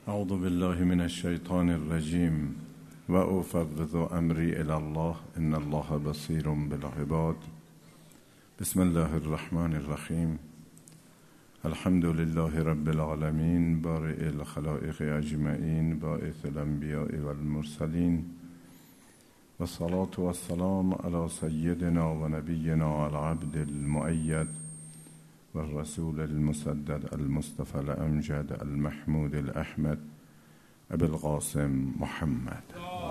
اعوذ بالله من الشیطان الرجیم و افوض امری الی الله ان الله بصیر بالعباد. بسم الله الرحمن الرحیم. الحمد لله رب العالمین بارئ الخلائق اجمعین باعث الانبیاء والمرسلین و الصلاة والسلام علی سیدنا و نبینا العبد المؤید والرسول المسدد المصطفى الأمجد المحمود الأحمد أبي القاسم محمد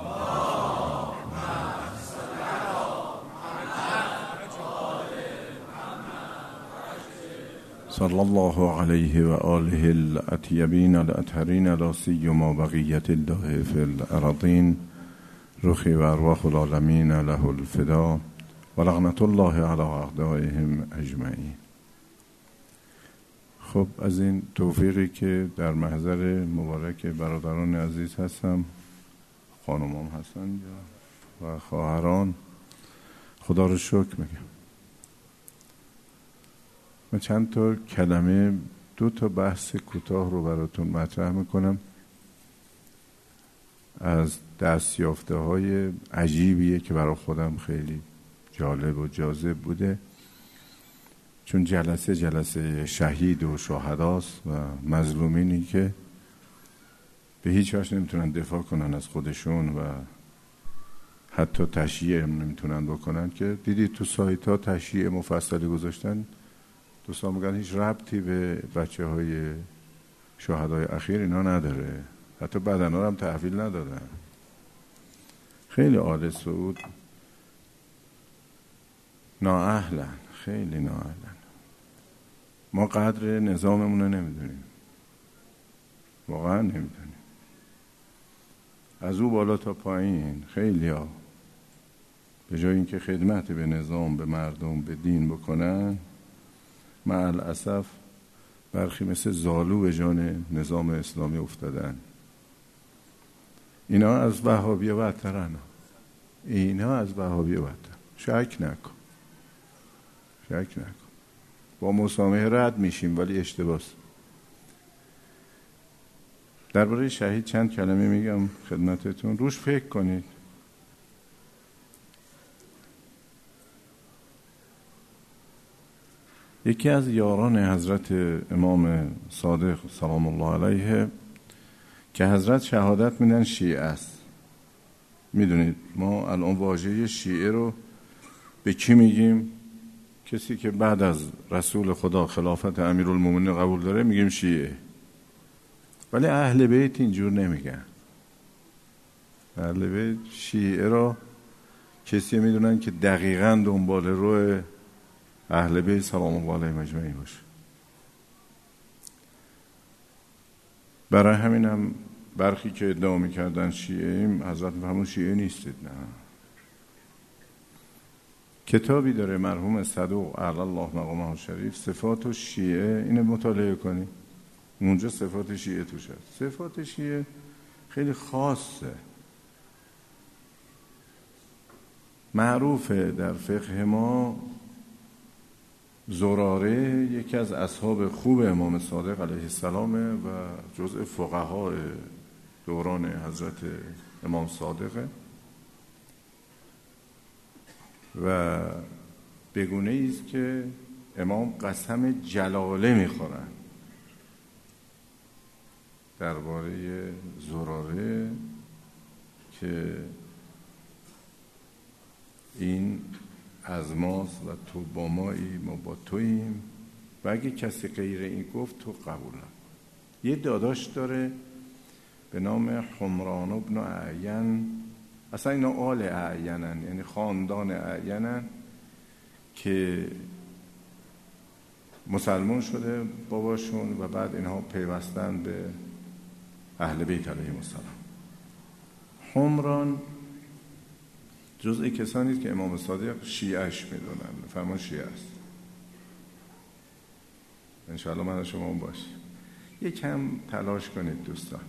صلى الله عليه وآله الأطيبين الأطهرين لا سيما بقية الله في الأراضين رخي وأرواح العالمين له الفداء ولعنة الله على أعدائهم أجمعين. خب از این توفیقی که در محضر مبارک برادران عزیز هستم، خانمام هستن و خواهران، خدا رو شکر میگم. من چند تا کلمه، 2 تا بحث کوتاه رو براتون مطرح میکنم از دستیافته های عجیبیه که برای خودم خیلی جالب و جاذب بوده، چون جلسه شهید و شهداست و مظلومینی که به هیچ وجه نمیتونن دفاع کنن از خودشون و حتی تشییع نمیتونن بکنن، که دیدید تو سایت ها تشییع مفصلی گذاشتن. دوستان میگن هیچ ربطی به بچه های شهدای اخیر اینا نداره، حتی بدنا هم تحویل ندادن. خیلی آل سعود نااهلن، خیلی نااهلن. ما قدر نظاممون رو نمیدونیم، واقعا نمیدونیم. از او بالا تا پایین خیلی ها به جای اینکه خدمت به نظام، به مردم، به دین بکنن، مع الاسف برخی مثل زالو به جان نظام اسلامی افتادن. اینا از وهابیه بدترن، اینا از وهابیه بدتر. شک نکن. با مسامحه رد میشیم ولی اشتباهه. درباره شهید چند کلمه میگم خدمتتون، روش فکر کنید. یکی از یاران حضرت امام صادق سلام الله علیه که حضرت شهادت میدن شیعه است. میدونید ما الان واژه شیعه رو به کی میگیم؟ کسی که بعد از رسول خدا خلافت امیرالمومنین قبول داره میگیم شیعه، ولی اهل بیت اینجور نمیگن. اهل بیت شیعه را کسی میدونن که دقیقاً دنبال روی اهل بیت سلام الله علیهم اجمعین باشه. برای همینم برخی که ادعا میکردن شیعه ایم، حضرت فرمود شیعه نیستید. نه، کتابی داره مرحوم صدوق اعلی الله مقامه شریف، صفات شیعه، اینو مطالعه کنی، اونجا صفات شیعه توش هست. صفات شیعه خیلی خاصه، معروفه در فقه ما. زراره یکی از اصحاب خوب امام صادق علیه السلامه و جزء فقهای دوران حضرت امام صادقه و بگونه ایست که امام قسم جلاله میخورن درباره زراره که این از ماست و تو با مایی، ما با توییم و اگه کسی غیر این گفت تو قبول نکن. یه داداش داره به نام حمران ابن اعین، اصلا اینا آل اعینن، یعنی خاندان اعینن که مسلمان شده باباشون و بعد اینها پیوستن به اهل بیت علیهم السلام. حمران جزء کسانی است که امام صادق شیعهش میدونن، فرمان شیعه است. انشاءالله من شما هم باشیم. یکم تلاش کنید دوستان.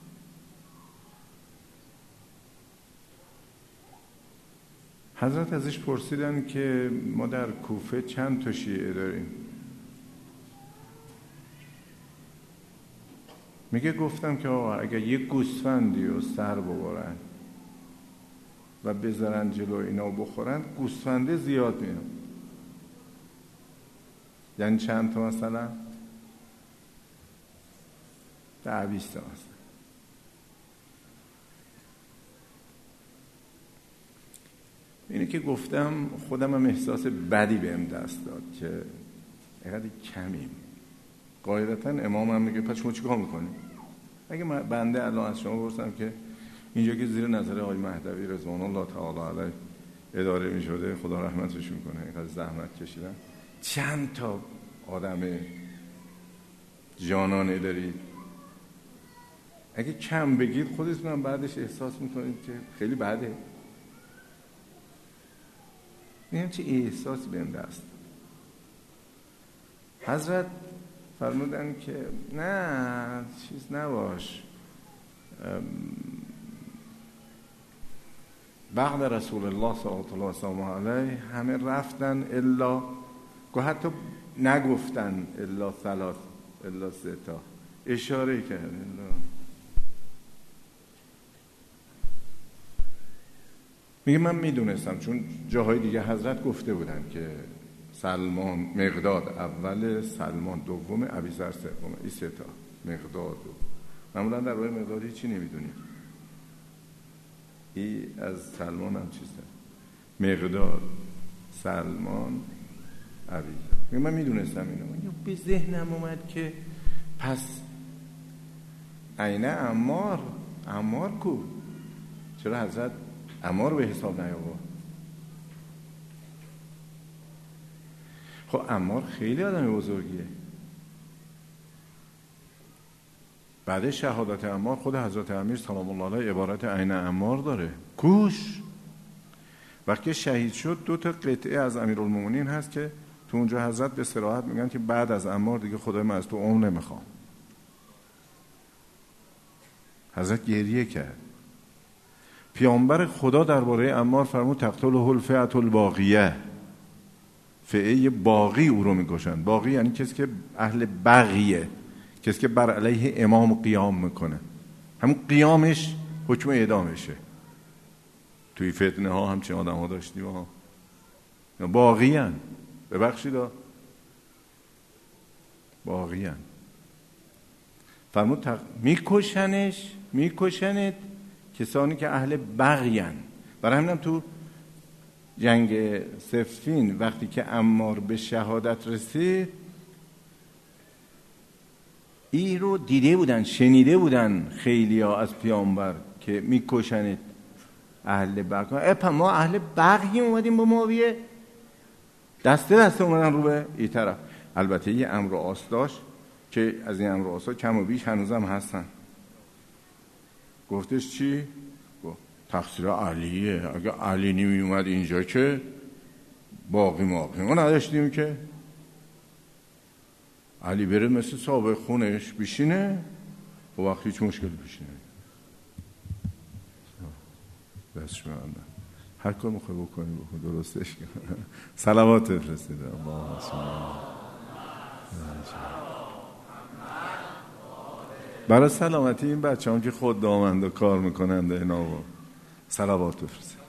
حضرت ازش پرسیدن که ما در کوفه چند تا شیعه داریم؟ میگه گفتم که اگر یک گوسفندی رو سر ببرن و بذارن جلو اینا بخورن، گوسفنده زیاد میاد. یعنی چند تا مثلا؟ 10-20 تا مثلا. اینه که گفتم خودم هم احساس بدی بهم دست داد که اینقدر کمیم. قاعدتا امام هم میگه پس شما چیکار میکنید؟ اگه بنده الان از شما بپرسم که اینجا که زیر نظر آقای مهدوی رضوان الله تعالی علیه اداره میشده، خدا رحمتش میکنه، اینقدر زحمت کشیدن، چند تا آدم جانانه دارید؟ اگه کم بگید خودتون بعدش احساس میکنید که خیلی بده. میگم چه احساسی بهم دست. حضرت فرمودن که نه چیز نباش، بعد رسول الله صلی الله علیه و آله همه رفتن الا که حتی نگفتن الا 3 تا اشاره کرد. میگه من میدونستم چون جاهای دیگه حضرت گفته بودن که سلمان مقداد اول، سلمان دوم، ابیذر سوم، این 3 تا مقداد. معمولا در واقع مقداد هیچی نمیدونیم. این از سلمان هم چیزه، مقداد، سلمان، ابیذر. میگه من میدونستم اینو. به ذهنم اومد که پس عینه عمار کو؟ چرا حضرت عمار به حساب نیاورد؟ خب عمار خیلی آدم بزرگیه. بعد شهادت عمار خود حضرت امیر سلام الله علیه عبارت عین عمار داره. کوش وقتی شهید شد 2 تا قطعه از امیرالمومنین هست که تو اونجا حضرت به صراحت میگن که بعد از عمار دیگه خدای من از تو عمر نمیخوام. حضرت گریه کرد. پیامبر خدا درباره عمار فرمود تقتله الفئة الباغیه، فئه باغی او رو میکشن. باغی یعنی کسی که اهل بغیه، کسی که بر علیه امام قیام میکنه. همون قیامش حکم اعدامشه. توی فتنه ها همچین آدم ها داشتیم ها. باغی هن. ببخشید باغی هن. فرمود میکشنت کسانی که اهل بغی هن. برای همینم تو جنگ صفین وقتی که عمار به شهادت رسید، این رو دیده بودن، شنیده بودن خیلی ها از پیامبر که میکشنید اهل بغی. ما اهل بغی اومدیم با معاویه، دسته اومدن رو به این طرف. البته یه امر و آس داشت که از این امر و آسا کم و بیش هنوزم هستن. گفتش چی؟ تقصیر علیه. اگه علی نمی اومد اینجا که باقی ما نداشتیم که علی بره مثل سابق خونش بشینه و وقتی هیچ مشکلی پیش نمیاد. بس شما هر کار میخوای بکنی بکن، درستش کن. صلوات بفرستید. اللهم صل برای سلامتی این بچه هم که خود دامند و کار میکنند اینا با صلوات بفرستید.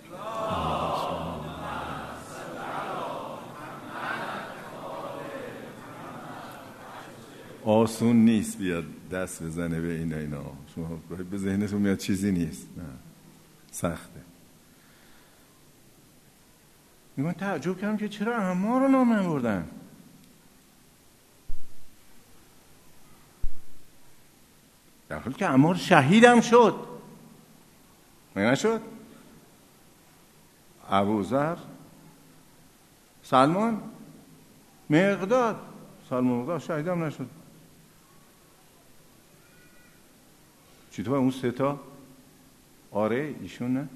آسون نیست بیاد دست بزنه به اینا. شما به ذهنتون میاد چیزی نیست، نه سخته. من تعجب کردم که چرا عمار رو نام بردن. در حالی که عمار شهیدم شد. مگه نشد؟ ابوذر، سلمان، مقداد. سلمان مقداد شهیدم نشد. چطور اون 3 تا؟ آره ایشون نه.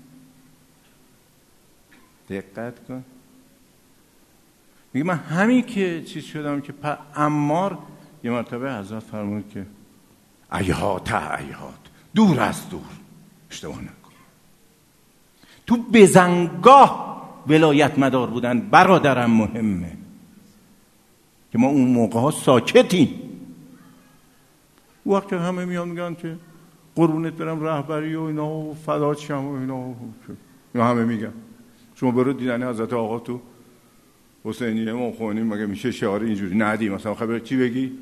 دقت کن. میگه من همین که چیز شدم که عمار یه مرتبه حضرت فرمود که ایهات دور از دور اشتباه نکن. تو بزنگاه ولایت مدار بودن برادرم مهمه که ما اون موقع ها ساکتیم. وقت که همه میان میگن که قربونت برم رهبری و اینا و فدات شم و اینا همه میگن. شما برو دیدن حضرت آقا تو حسینیه امام خمینی مگه میشه شعار اینجوری ندی؟ مثلا خبر چی بگی؟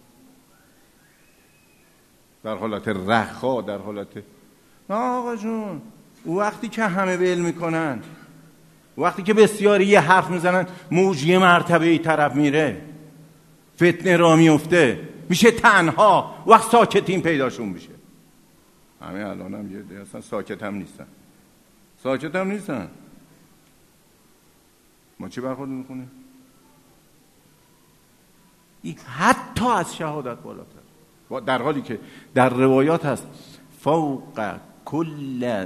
در حالت رخا، در حالت نه آقا جون، وقتی که همه ول میکنن، وقتی که بسیاری یه حرف میزنن، موج یه مرتبه ای طرف میره، فتنه را میفته، میشه تنها، وقت ساکتین پیداشون میشه. همه الان هم یه اصلا ساکت هم نیستن. ما چی برخورد میکنیم؟ حتی از شهادت بالاتر، در حالی که در روایات هست فوق کل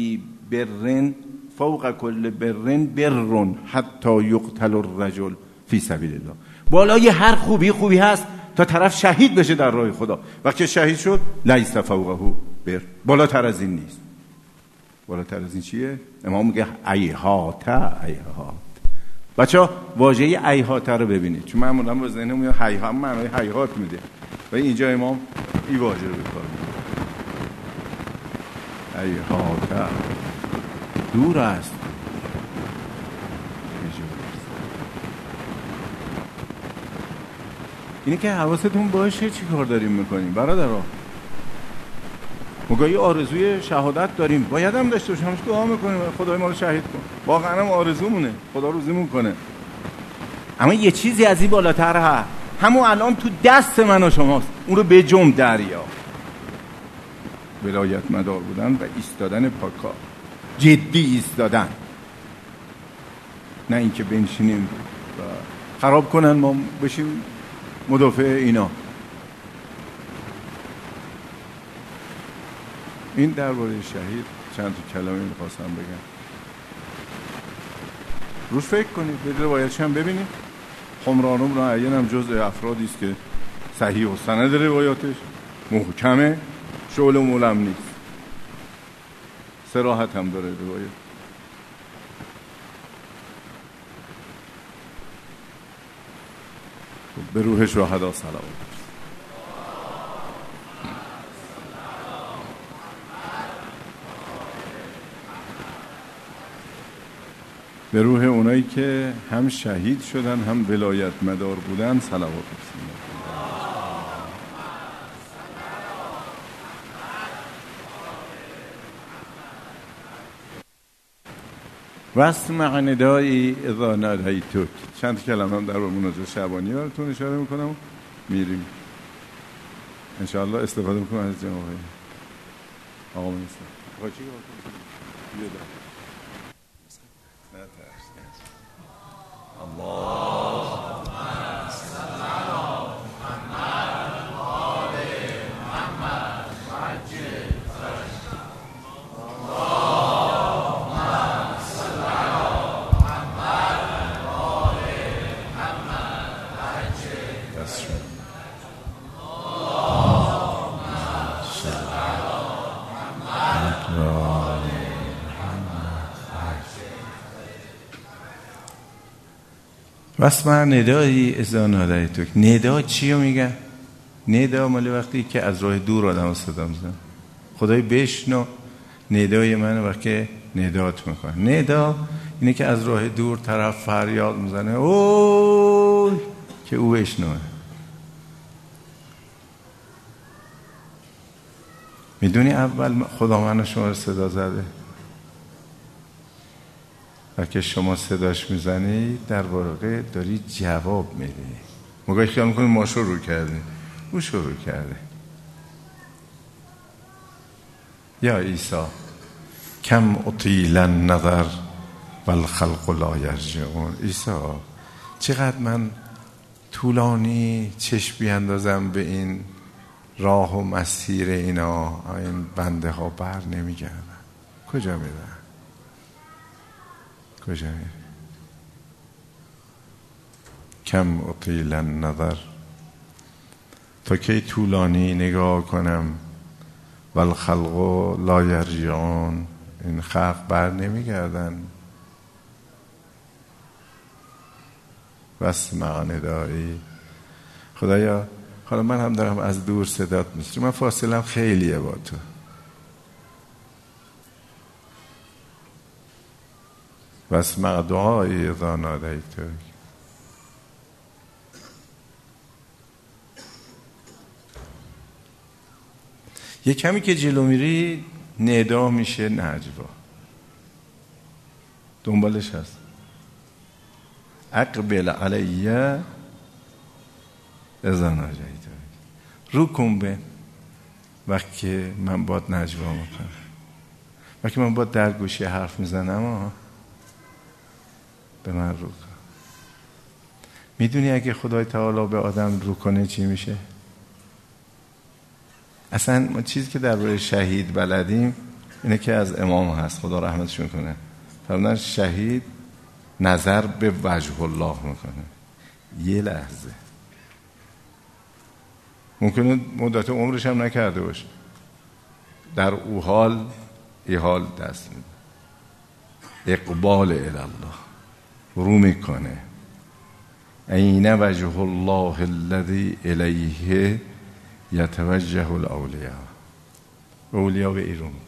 برن برن حتی یقتل الرجل فی سبیل الله. بالای هر خوبی هست تا طرف شهید بشه در راه خدا. وقتی شهید شد لیس فوقه بر، بالاتر از این نیست. بالاتر از این چیه؟ امام میگه ایهات. بچه‌ها واژه ایهات رو ببینید، چون معمولا با ذهنم میاد هیهات، معنای هیهات میده، و اینجا امام این واژه رو به کار میبره. ایهات دور است. اینه که حواستون باشه چی کار داریم میکنیم برادرها. مگه آرزوی شهادت داریم، باید هم داشته باشیم، همش دعا میکنیم خدای ما رو شهید کن، واقعا هم آرزومونه، خدا روزیمون کنه. اما یه چیزی از این بالاتر هست، همون الان تو دست من و شماست، اون رو به جم دریا. ولایت مدار بودن و ایستادن پاکا، جدی ایستادن، نه اینکه بنشینیم و خراب کنن ما بشیم مدافع اینا. این درباره شهید چند تا کلمه می‌خواستم بگم، روش فکر کنید، به روایتش هم ببینید. خمران بن عیین هم جزء افرادی است که صحیح و سند روایاتش محکمه، شعله و مولم نیست، صراحت هم داره روایت. به روح شهدا صلوات. به روح اونایی که هم شهید شدن هم ولایت مدار بودن صلوات بسیم. واسمع ندایی اذا نادیتک. چند کلمه هم در مناجات شعبانی براتون اشاره میکنم، میریم انشاءالله استفاده میکنم از جناب آقا منیسته. آقا چی گفت؟ اللهم صل علی محمد و آل محمد وعجل فرجهم. اللهم صل علی محمد و آل محمد وعجل فرجهم. اللهم صل علی محمد و آل واسمع ندایی اذا نادیتک. ندا چی رو میگن؟ ندا مال وقتی که از راه دور آدم صدا میزنه، خدای بشنو ندای من وقتی ندات میکنه. ندا اینه که از راه دور طرف فریاد میزنه اوه که او بشنوه. میدونی اول خدا من شما رو صدا زده و که شما صداش میزنی در واقع داری جواب میدی. مگه خیال میکنی ما شروع کردیم؟ او شروع کرده. یا عیسی کم اطیل النظر والخلق لا یرجعون. عیسی چقدر من طولانی چشم بیاندازم به این راه و مسیر اینا، این بنده ها بر نمیگردن. کجا میرن؟ کجا میره؟ کم اطیل النظر، تا کی طولانی نگاه کنم، والخلق لا یرجعون، این خلق بر نمیگردن. واسمع ندایی. خدایا حالا من هم دارم از دور صدات میشنوم، من فاصلم خیلیه با تو. واسمع دعایی اذا نادیتک. یه کمی که جلو میری ندا میشه نجوا، دنبالش هست. اقبل علیه اذا ناجیتک. رو کن به وقتی من باد نجوا میکنم، وقتی من باد در گوشی حرف میزنم به من رو کن. میدونی اگه خدای تعالی به آدم رو کنه چی میشه؟ اصلا ما چیزی که درباره شهید بلدیم اینه که از امام هست، خدا رحمتشون کنه، فرمودن شهید نظر به وجه الله میکنه. یه لحظه ممکنه مدت عمرش هم نکرده باشه، در او حال ای حال دست میده. اقبال الله، رو میکنه. این وجه الله الذی الیه یتوجه الاولیاء. اولیاء به ایرون میکنه.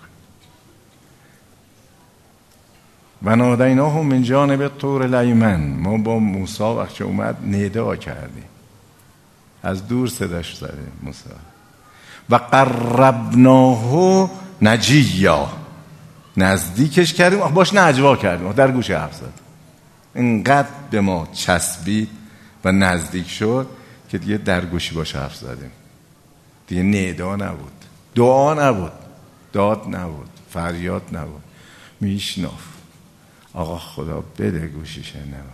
و نادیناه من جانب الطور الایمن. ما با موسی وقتی اومد ندا کردیم، از دور صداش زدیم موسی. و قربناه نجیا، نزدیکش کردیم، باش نجوا کردیم، در گوش حرف زد. اینقدر به ما چسبید و نزدیک شد که دیگه در گوشی باش حرف زدیم. دیگه ندا نبود، دعا نبود، داد نبود، فریاد نبود. میشناف آقا خدا بده گوشیشه نبا.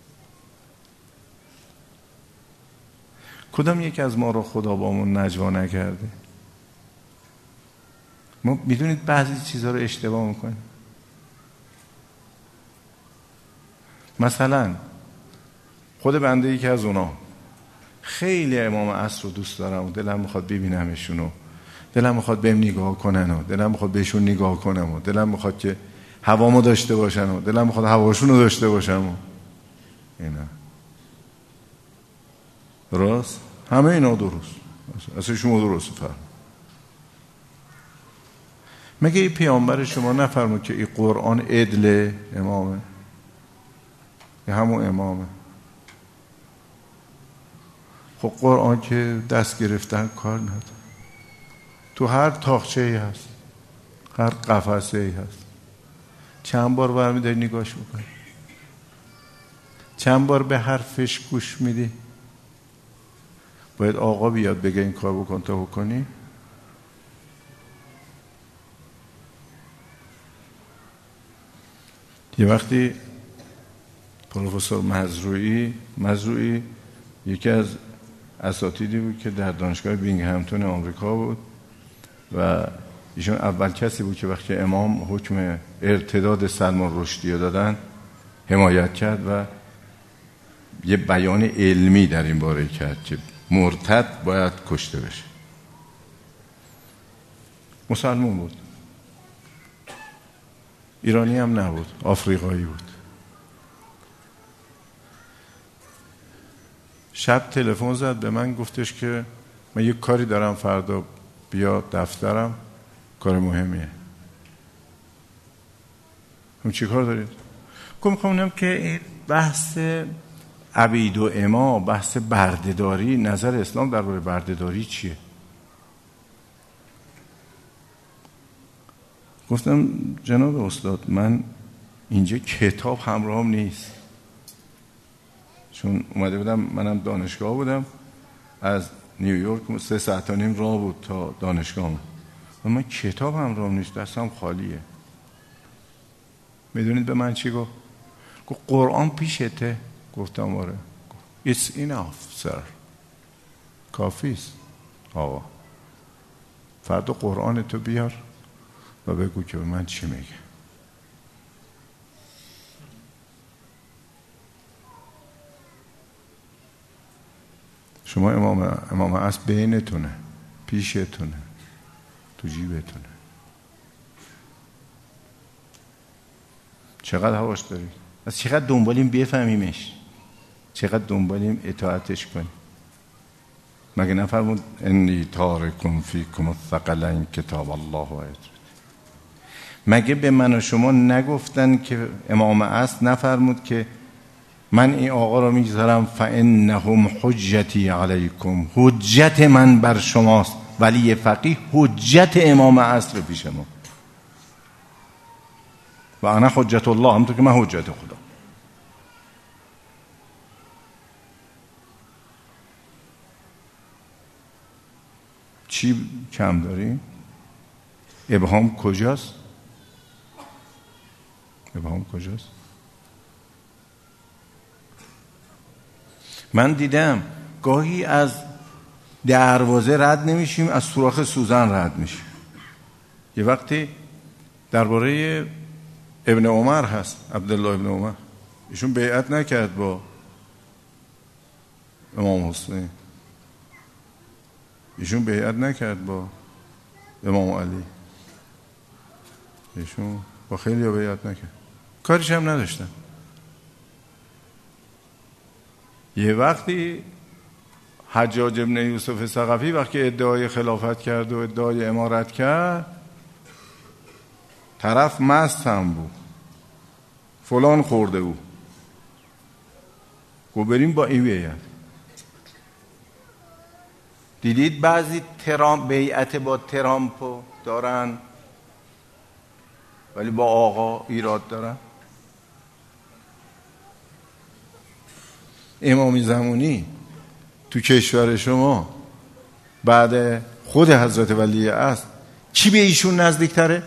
کدام یکی از ما رو خدا بامون نجوا نکرده؟ ما میدونید بعضی چیزها رو اشتباه میکنیم. مثلا خود بنده یکی از اونا خیلی امام عصر رو دوست دارم و دلم میخواد ببینمشون و دلم میخواد بهم نگاه کنن و دلم میخواد بهشون نگاه کنم و دلم میخواد که هوامو داشته باشن و دلم میخواد هواشون رو داشته باشم و اینا. درست؟ همه اینا درست، اصلا شما درست فرم. مگه این پیامبر شما نفرمود که این قرآن عدل امامه؟ این همون امامه. خب قرآن که دست گرفتن کار نداره، تو هر تاقچه‌ای هست، هر قفسه‌ای هست. چند بار برمی داری نگاش میکنی؟ چند بار به حرفش گوش میدی؟ باید آقا بیاد بگه این کار بکن تا بکنی؟ یه وقتی پروفسور مزروعی یکی از اساتیدی بود که در دانشگاه بینگهمتون آمریکا بود و ایشون اول کسی بود که وقتی امام حکم ارتداد سلمان رشدی دادن حمایت کرد و یه بیان علمی در این باره کرد که مرتد باید کشته بشه. مسلمان بود، ایرانی هم نبود، آفریقایی بود. شب تلفن زد به من، گفتش که من یک کاری دارم فردا بیا دفترم، کار مهمیه. هم چی کار دارید؟ میخوام که این بحث عبید و اما، بحث بردهداری، نظر اسلام درباره بردهداری چیه؟ گفتم جناب استاد من اینجا کتاب همراهم نیست، چون اومده بودم، منم دانشگاه بودم، از نیویورک 3.5 ساعت راه بود تا دانشگاه و من کتاب همراهم نیست، دستم خالیه. میدونید به من چی گفت؟ گفت قرآن پیشته؟ گفتم آره. It's enough sir، کافیست آقا، فردا قرآن تو بیار و بگو که به من چی میگه. شما امام عصر بینتونه، پیشتونه، تو جیبتونه. چقدر حواس دارید؟ از چقدر دنبالیم بفهمیمش، چقدر دنبالیم اطاعتش کنیم. مگه نفرمود انی تارکم فیکم الثقلین کتاب الله و آیاته؟ مگه به من و شما نگفتن که امام عصر نفرمود که من این آقا رو میگذارم فانهم حجتی علیکم، حجت من بر شماست. ولی فقیه حجت امام عصر پیش ما. و انا حجت الله، همونطور که من حجت خدا. چی کم داریم؟ ابهام کجاست؟ ابهام کجاست؟ من دیدم گاهی از دروازه رد نمیشیم، از سوراخ سوزن رد میشیم. یه وقتی درباره ابن عمر هست، عبدالله ابن عمر، ایشون بیعت نکرد با امام حسین، ایشون بیعت نکرد با امام علی، ایشون با خیلی بیعت نکرد، کاریش هم نداشتن. یه وقتی حجاج ابن یوسف ثقفی وقتی ادعای خلافت کرد و ادعای امارت کرد، طرف مست هم بود، فلان خورده بود، گو بریم با این بیعت. دیدید بعضی بیعت با ترامپو دارن ولی با آقا ایراد دارن. امامی زمانی تو کشور شما بعد خود حضرت ولی عصر کی به ایشون نزدیک تره؟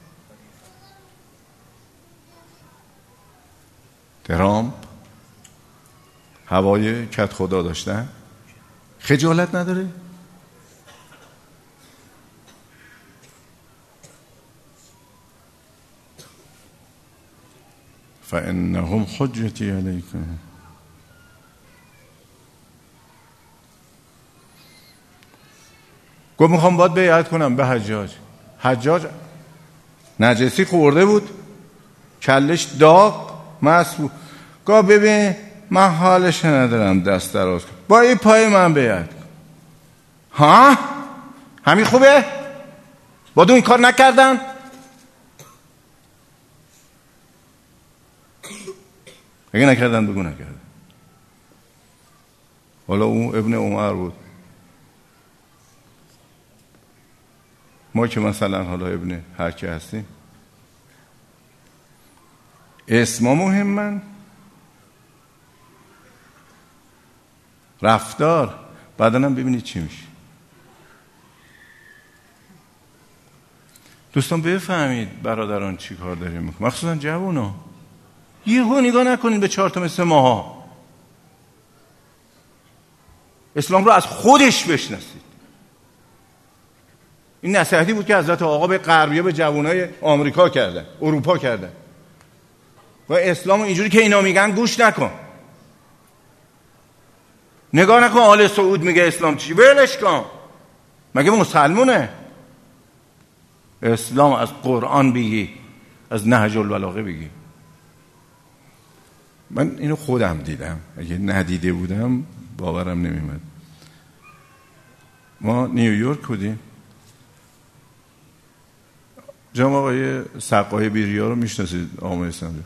ترامپ. هوای کت خدا داشتن، خجالت نداره؟ فانهم حجتی علیکم. گفت میخوام باید بیعت کنم به حجاج. حجاج نجسی خورده بود، کلش داغ مست بود. گفت ببین من حالش ندارم دست دراز کنم، با این پای من بیعت کن. ها؟ همین خوبه؟ با دو این کار نکردن؟ اگه نکردن بگو نکردن. حالا اون ابن عمر بود، ما که مثلا حالا ابن هر که هستیم اسما مهمن، رفتار بعدنم ببینید چی میشه. دوستان بفهمید برادران چی کار داریم میکنیم، مخصوصا جوونا. یهو نگاه نکنید به 4 تا مثل ماها. اسلام رو از خودش بشناسید. این نصیحتی بود که حضرت آقا به غربی‌ها، به جوانای آمریکا کردن، اروپا کردن. و اسلام اینجوری که اینا میگن گوش نکن. نگاه نکن آل سعود میگه اسلام چی، ولش کن. مگه مسلمونه؟ اسلام از قرآن بگی، از نهج البلاغه بگی. من اینو خودم دیدم، اگه ندیده بودم باورم نمیمد. ما نیویورک بودیم، جناب آقای سقای بیریا رو میشناسید، آقای اسلامی.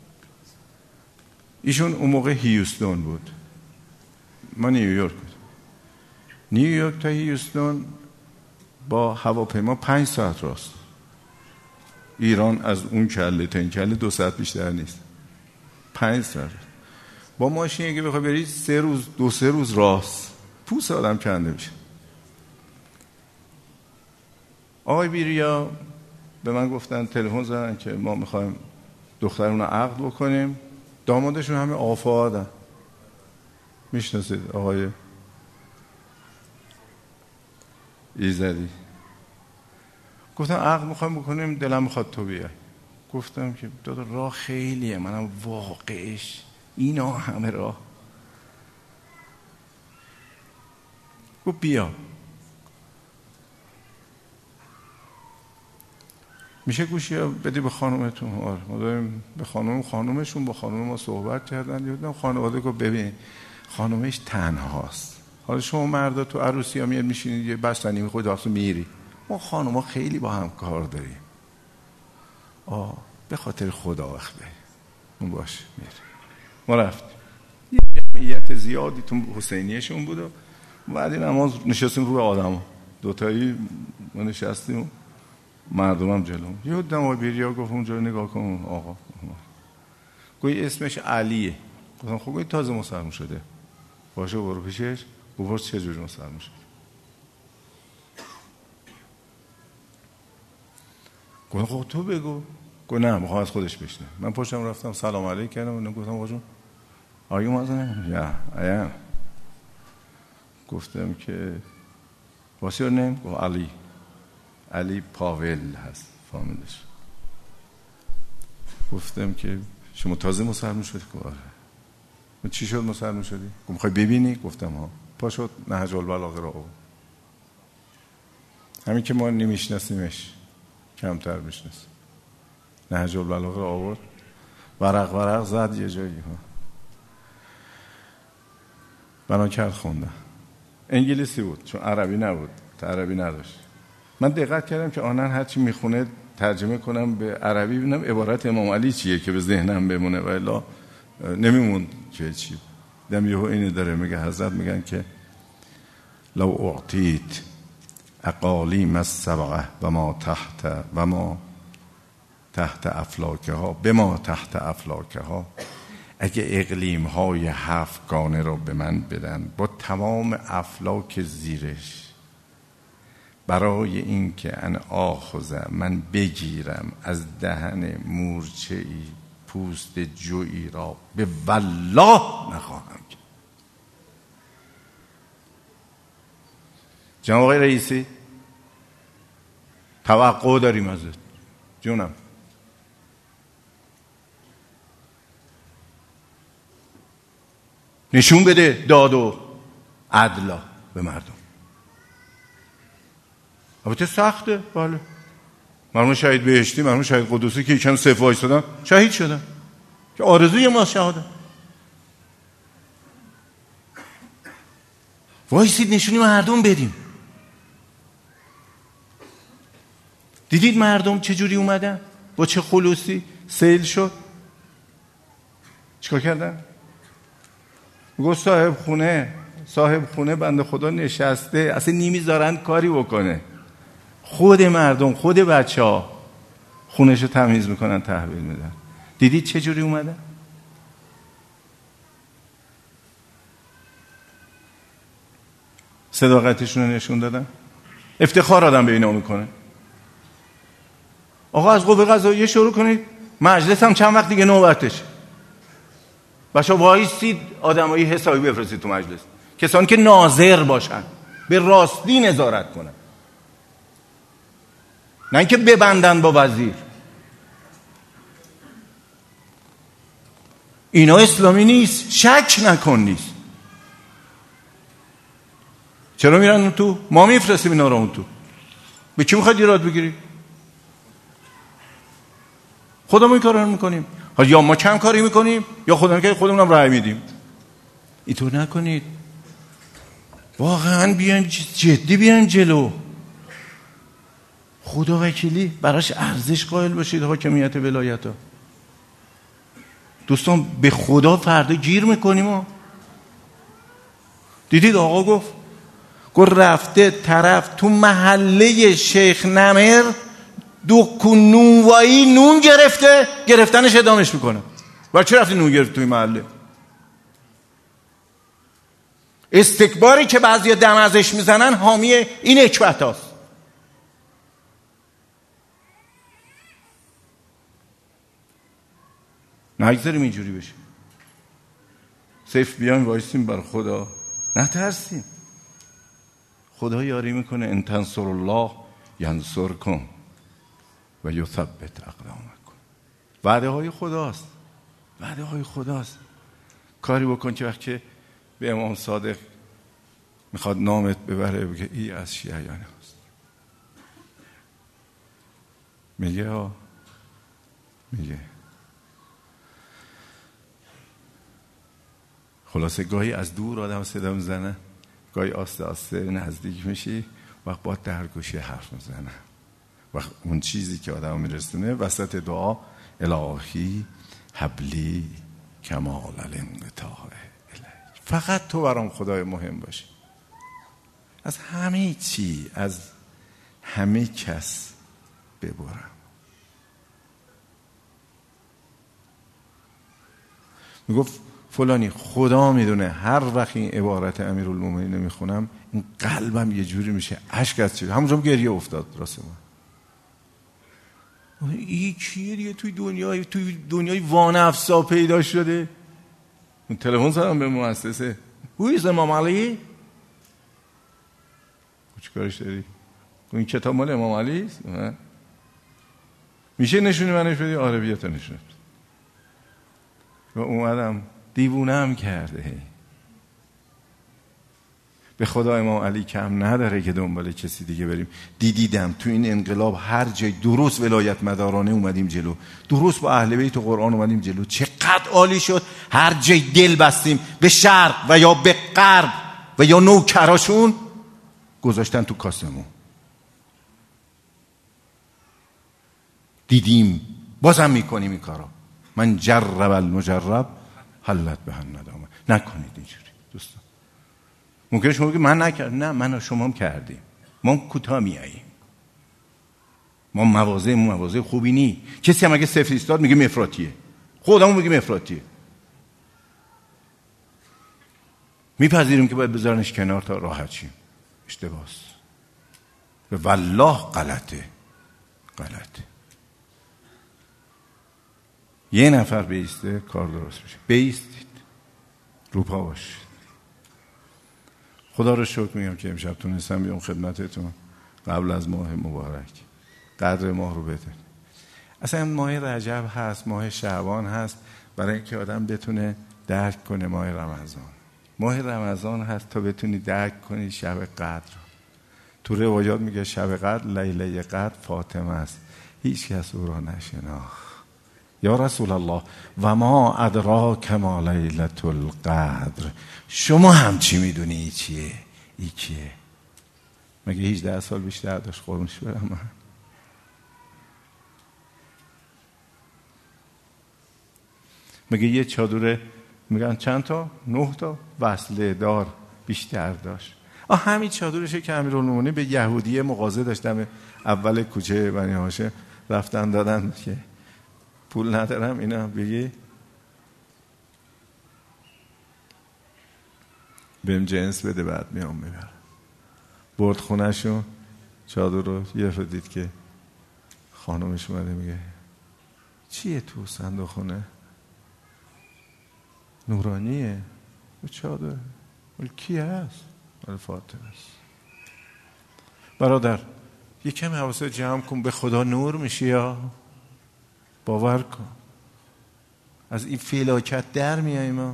ایشون اون موقع هیوستون بود، ما نیویورک بود. نیویورک تا هیوستون با هواپیما 5 ساعت راست. ایران از اون کله تا این کله 2 ساعت بیشتر نیست. 5 ساعت با ماشین اگه بخوای بری 3 روز 2-3 روز راست، پوست آدم کنده میشه. آقای بیریا به من گفتن، تلفن زدن که ما میخوایم دخترمون رو عقد بکنیم. دامادشون همه آفادن، میشناسید آقای ایزدی. گفتم عقد میخوایم بکنیم، دلم میخواد تو بیای. گفتم که دادا راه خیلیه، منم واقعش اینا همه راه. گفت بیا. میشه گوشی ها بدی به خانومتون؟ آره ما داریم به خانومشون با خانوم ما صحبت کردن. یادم خانواده گفت ببین خانومش تنهاست، حالا شما مردا تو عروسی ها میاد میشینید یه بستنی میخورید وقتی میری. ما خانوما خیلی با هم کار داریم. به خاطر خدا وقت بریم. اون باشه میره. ما رفتیم. یه جمعیت زیادی تو حسینیشون بود و بعد نماز نشستیم روی آدما. دوتایی ما نشستیم مردم هم جلو. یه دمای بیریا گفت اونجا نگاه کن آقا. گویی اسمش علیه. گفتم خب گویی تازه مسلمان شده. باشه برو پیشش بپرس چه جوری مسلمان شد. گفتم خب تو بگو. گفت نه میخوام از خودش بشنه. من پشتم رفتم سلام علیک کردم و گفتم آقا جون آیو مازنه یا ایم. گفتم که what's your name؟ گفت علی پاول هست فامیلش. گفتم که شما تازه مسلمان شدی؟ گفت آره. چی شد مسلمان شدی؟ گفت میخوای ببینی؟ گفتم ها. پا شد نهج البلاغه را آورد. همین که ما نمیشناسیمش کمتر میشناسیم. نهج البلاغه را آورد ورق زد یه جایی ها. بنا کرد خوندم. انگلیسی بود چون عربی نبود. عربی نداشت. من دقت کردم که آنن هرچی میخونه ترجمه کنم به عربی ببینم عبارت امام علی چیه که به ذهنم بمونه و الا نمیموند که چی. دم یهو اینو داره میگه حضرت میگن که لو اعطیت اقالیم السبعه و ما تحت افلاکها بما تحت افلاکها، اگه اقلیم های 7 گانه رو به من بدن با تمام افلاک زیرش، برای این که ان آخذ من بگیرم از دهن مورچه‌ای پوست جویی را به والله نخواهم کرد. جناب آقای رئیسی توقع داریم ازت جونم. نشون بده داد و عدلا به مردم. البته سخته. بله مرحوم شهید بهشتی، مرحوم شهید قدوسی که یکم صف وایسادن شهید شدن که آرزوی ما شهادت. وایسید نشونی مردم بدیم. دیدید مردم چجوری اومدن؟ با چه خلوصی سیل شد. چیکار کردن؟ گفت صاحب خونه بنده خدا نشسته اصلا نمیذارن کاری بکنه. خود مردم خود بچه ها خونهشو تمیز میکنن تحویل میدن. دیدید چه جوری اومدن؟ صداقتشون رو نشون دادن. افتخار آدم به اینا میکنه. آقا از قوه قضاییه شروع کنید، مجلس هم چند وقت دیگه نوبتش. بچه وایسید آدمایی حسابی بفرستید تو مجلس، کسانی که ناظر باشن، به راستی نظارت کنن، نه اینکه ببندن با وزیر. اینا اسلامی نیست، شک نکن نیست. چرا میرن اون تو؟ ما میفرستیم اینا رو اون تو. به کی میخواید ایراد بگیری؟ خودمون این کارا رو میکنیم. یا ما کم کاری میکنیم یا خودمونم رأی میدیم. اینطور نکنید. واقعا بیایم جدی بیایم جلو. خدا وکیلی براش ارزش قائل باشید. حاکمیت ولایت ها دوستان به خدا فردا گیر میکنیم ها. دیدید آقا گفت رفته طرف تو محله شیخ نمر دکون نونوایی نون گرفتنش ادامش میکنه. و چه رفتی نون گرفت توی محله؟ استکباری که بعضی دم ازش میزنن حامی این اکبت هاست. نگذاریم اینجوری بشه. صرف بیایم وایسیم بر خدا، نترسیم. خدا یاری میکنه. ان تنصر الله ینصرکم و یثبت اقدامکم. وعده های خداست. وعده های خداست. کاری بکن که وقتی به امام صادق میخواد نامت ببره بگه ای از شیعیان هست. میگه خلاصه گاهی از دور آدم صدا میزنه گاهی آسته آسته نزدیک میشی، وقت با در گوشه حرف میزنه، وقت اون چیزی که آدم میرسونه وسط دعا الهی حبلی کمال الانقطاع الیک، فقط تو برام خدای مهم باشی، از همه چی، از همه کس ببرم. میگفت فلانی خدا میدونه هر وقت این عبارت امیرالمومنین میخونم این قلبم یه جوری میشه اشک از چیز، همونجا گریه افتاد راست من. این کیه دیگه توی دنیای وانفسا پیدا شده؟ اون تلفن زدم به مؤسسه، هویز امام علی؟ چی کارش داری؟ این کتاب مال امام علی است؟ میشه نشونی منش بدی؟ آره بیا تا نشونت. و اومدم دیوونه هم کرده. به خدا امام علی کم نداره که دنبال کسی دیگه بریم. دیدم تو این انقلاب هر جای درست ولایت مدارانه اومدیم جلو، درست با اهل بیت و قرآن اومدیم جلو، چقدر عالی شد. هر جای دل بستیم به شرق و یا به غرب و یا نوکراشون گذاشتن تو کاسمون. دیدیم بازم میکنیم این کارا. من جرب المجرب حلت به الندامه. نکنید اینجوری دوستان. ممکنه شما بگید من نکردم، نه من و شما هم کردیم، ما کوتاه میاییم، ما مواضع خوبی نی. کسی هم اگه صفر ایستاد میگه افراطیه، خودمون میگیم افراطیه، میپذیریم که باید بذارنش کنار تا راحت شیم. اشتباس و والله غلطه. یه نفر بیسته کار درست میشه. بیستید، روپا باشید. خدا رو شکر میگم که امشب تونستم بیام خدمتتون قبل از ماه مبارک. قدر ماه رو بدونید. اصلا ماه رجب هست، ماه شعبان هست برای اینکه آدم بتونه درک کنه ماه رمضان. ماه رمضان هست تا بتونی درک کنی شب قدر. تو روایات میگه شب قدر لیله قدر فاطمه است، هیچ کس او را نشناخت. یا رسول الله و ما ادراک ما لیلة القدر، شما هم چی میدونی ای چیه؟ مگه 18 سال بیشتر داشت قربونش برم من؟ مگه یه چادره میگن چند تا؟ 9 تا وصله دار بیشتر داشت؟ همین چادرشه که امیرالمومنین به یهودی مغازه داشتم اول کوچه بنی هاشم رفتن دادن که پول ندارم اینا بگی بهم جنس بده بعد میام میبرم. برد خونهشون چادر رو یه دید که خانمش اومده میگه چیه تو صندوق خونه؟ نورانیه. چادر ولی کی هست؟ ولی فاطمه است. برادر یه کم حواست جمع کن، به خدا نور میشی یا باور کن. از این فلاکت در میاییم ما.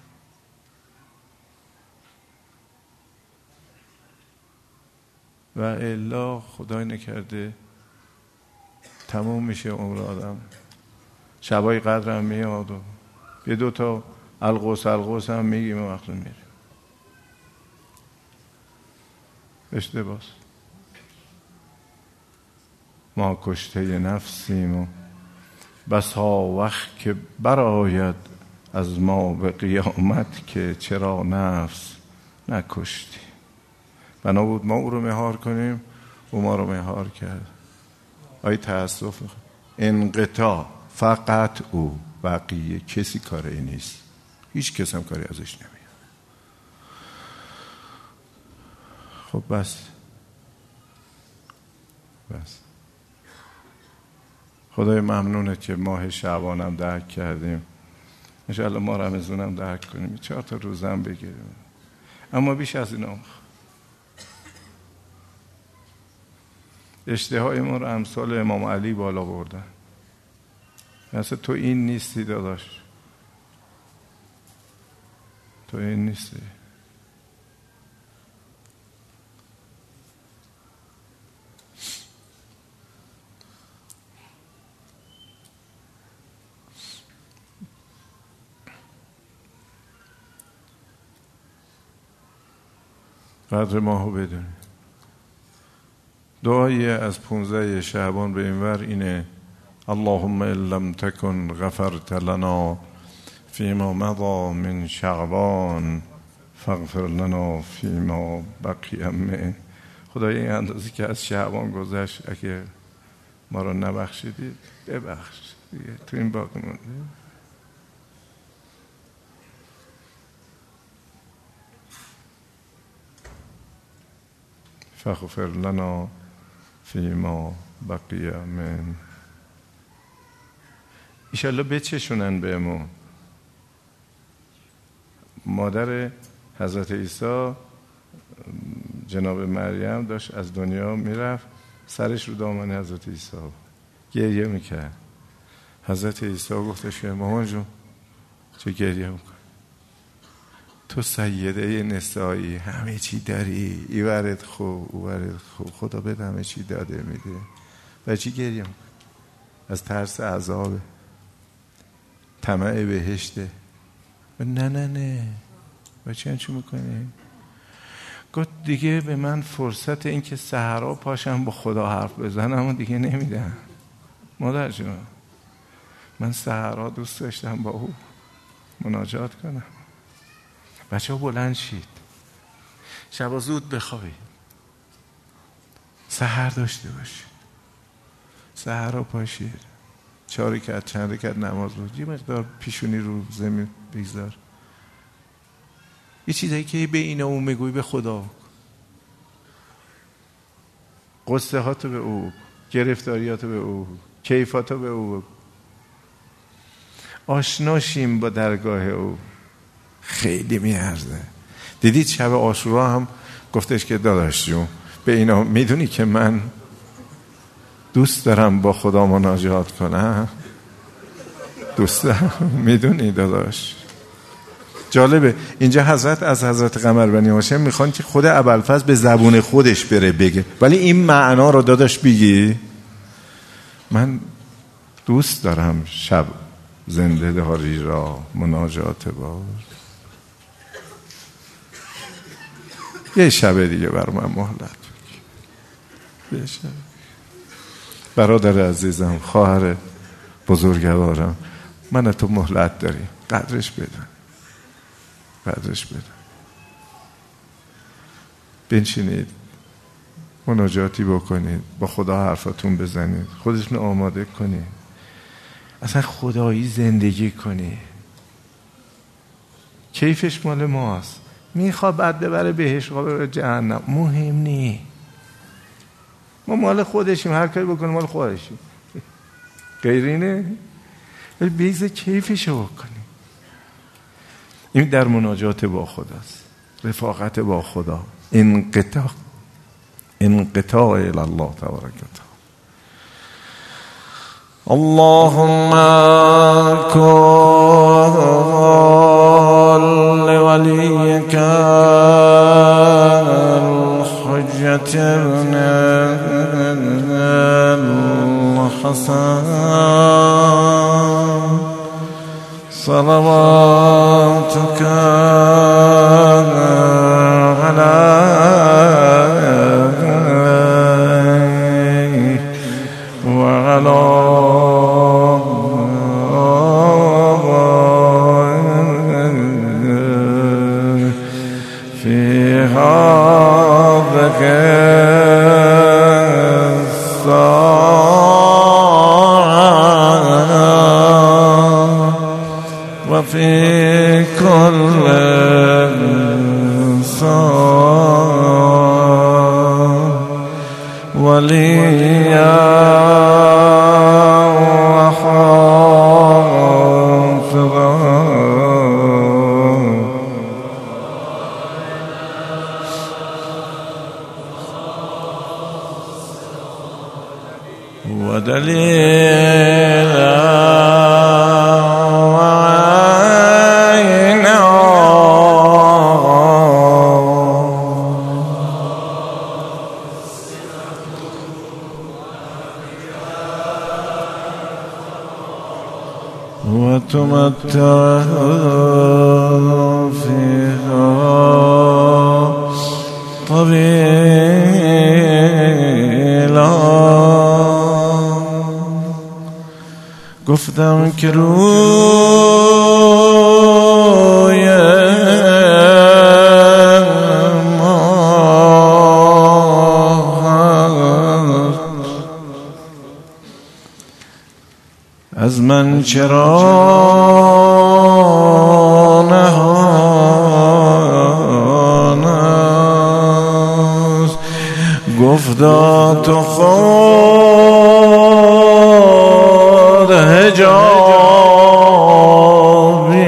و الا خدای نکرده تموم میشه عمر آدم، شبای قدر هم میاد و یه 2 تا القوس هم میگیم و وقت میریم. اشتباس. ما کشته نفسیم و بسا وقت که براید از ما به قیامت که چرا نفس نکشتی. بنا بود ما او رو مهار کنیم، او ما رو مهار کرد. آی تأسف، انقطاع فقط او، بقیه کسی کاری نیست، هیچ کس هم کاری ازش نمیاد. خب بس خدای ممنونه که ماه شعبان هم درک کردیم، انشاءالله ما رمضان هم درک کنیم، 4 تا روزه هم بگیریم. اما بیش از اینا اشتهای ما رو امثال امام علی بالا بردن. مثلا تو این نیستی داداش، تو این نیستی. قدر ماهو بدونی. دعایی از 15 شعبان به اینور اینه: اللهم ان لم تکن غفرت لنا فیما مضى من شعبان فاغفر لنا فیما بقی منه. خدای این اندازی که از شعبان گذشت اگه ما رو نبخشیدی ببخش دیگه، تو این باقی مونده. فاغفر لنا فیما بقی من. ایشالله بچشونن بهمون. مادر حضرت عیسی جناب مریم داشت از دنیا میرفت، سرش رو دامن حضرت عیسی گریه میکرد. حضرت عیسی گفتش که مامان جون چه گریه میکن؟ تو سیده نسایی، همه چی داری، ایورت خوب اوورت خوب، خدا بهت همه چی داده میده، و چی گریه میکن؟ از ترس عذابه، طمع بهشته. نه و چی میکنی؟ گفت دیگه به من فرصت این که سحرا پاشم با خدا حرف بزنم و دیگه نمیدم. مادر جون، من سحرا دوست داشتم با او مناجات کنم. بچه ها بلند شید، شبا زود بخوابید، سحر داشته باشید، سحرا پاشید، 4 رکعت چند رکعت نماز بود، یه مقدار پیشونی رو زمین بگذار، یه چیزایی که به این اون میگوی به خدا، قصه هاتو به او، گرفتاریاتو به او، کیفاتو به او، آشناشیم با درگاه او. خیلی میارزه. دیدید شب عاشورا هم گفتش که داداش جون به اینا میدونی که من دوست دارم با خدا مناجات کنم؟ دوست دارم، میدونی داداش. جالبه اینجا حضرت از حضرت قمر بنی هاشم میخوان که خود ابوالفضل به زبون خودش بره بگه، ولی این معنا رو داداش بگی من دوست دارم شب زنده داری را مناجات بار. یه شب دیگه بر من مهلت بگی، یه شب. برادر عزیزم، خواهر بزرگوارم، من تو مهلت داریم، قدرش بدون، قدرش بدون. بنشینید مناجاتی بکنید، با خدا حرفاتون بزنید، خودتون آماده کنید، اصلا خدایی زندگی کنید. کیفش مال ماست. میخواد بعد ببره بهش، ببره جهنم، مهم نی. ما مال خودشیم، هر کاری بکنیم مال خودشیم، غیری نه. ولی بیز کیفشو بکنیم. این در مناجات با خداست، رفاقت با خدا، انقطاع الی الله تبارک و تعالی. اللهم كن لوليك الحجة ابن الحسن صلواتك عليه وعلى وفي كل صار وليا وحافظا ودليلا وتمتع فيها طویلا گفتم که روی ما از من چرا نهان است گفتا تو خود حجابی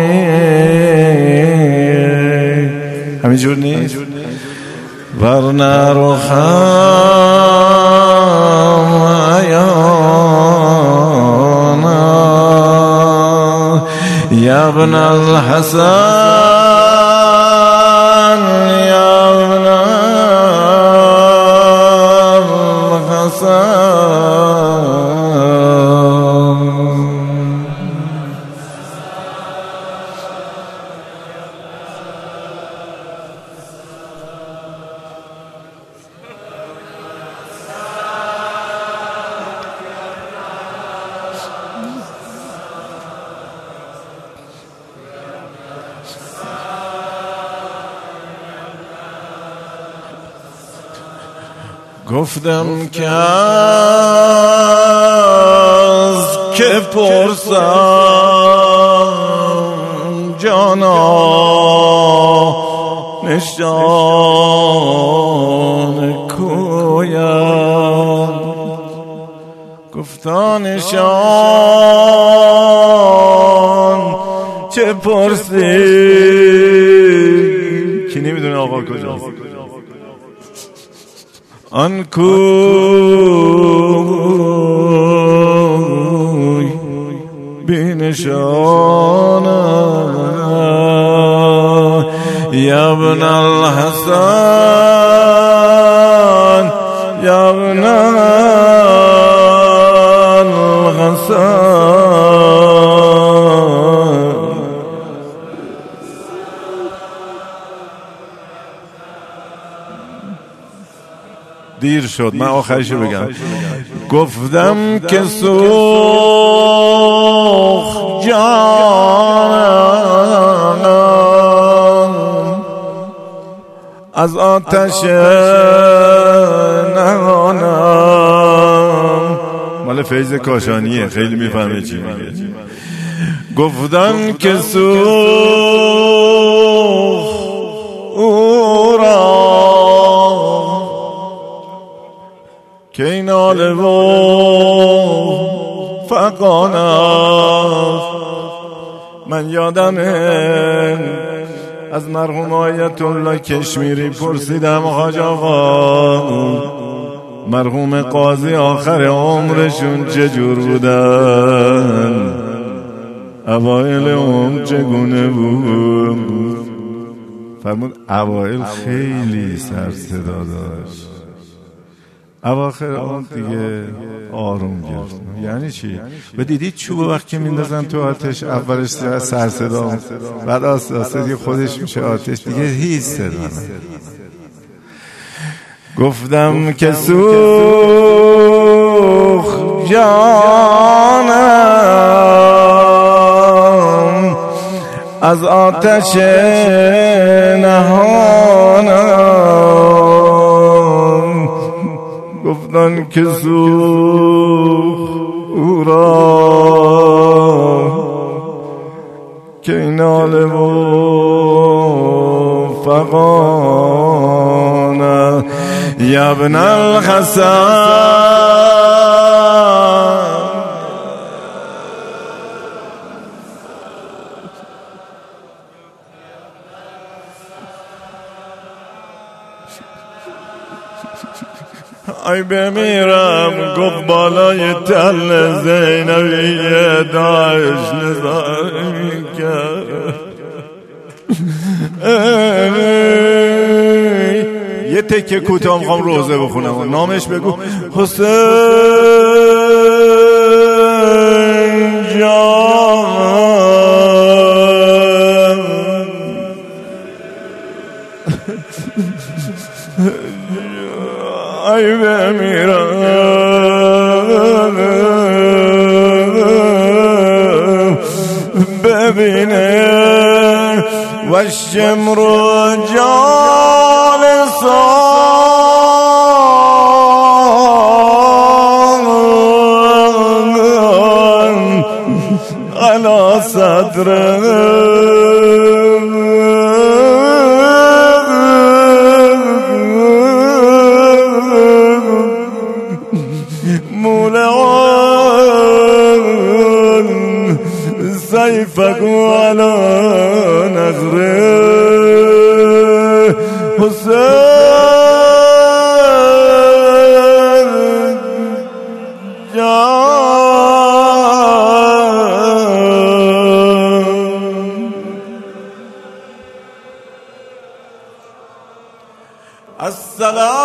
همینجور نیست ورنه روخم عیان یا ابن الحسن یا ابن الحسن گفتم که از که پرسم جانا نشان کویم گفتا نشان چه پرسی کی نمیدونه آقا کجاست آن کوی بینشان یا ابن الحسن یا ابن الحسن دیر شد من آخرشو بگم گفتم که سوخ جانم از آتش نهانم مال فیض کاشانیه خیلی میفهمه چی میگه گفتم که سوخ او را که ناله و فقان است من یادمه از مرحوم آیت الله کشمیری پرسیدم حاج آقا مرحوم قاضی آخر عمرشون چجور بودن اوایل عمر چگونه بود فرمود اوایل خیلی سر صدا داشت اواخر اون دیگه آروم گرفت یعنی چی؟ و دیدید چوب وقتی میندازن تو آتش اولش سر صدا بعد آسته دیگه خودش میشه آتش دیگه هیچ صدا نه گفتم که سوخ جانم از آتش نهانم گفتن که سوخ او را که ناله و فغانه یا ابن الحسن ای بمیرم گفت بالای تل زینبیه داعش نظاری کرد یه تکه کوتاه میخوام روزه بخونم نامش بگو حسین جان ای بمیرم ببینه و شمر و جالسان على صدره مولعان سيفك على نغره حسين جان السلام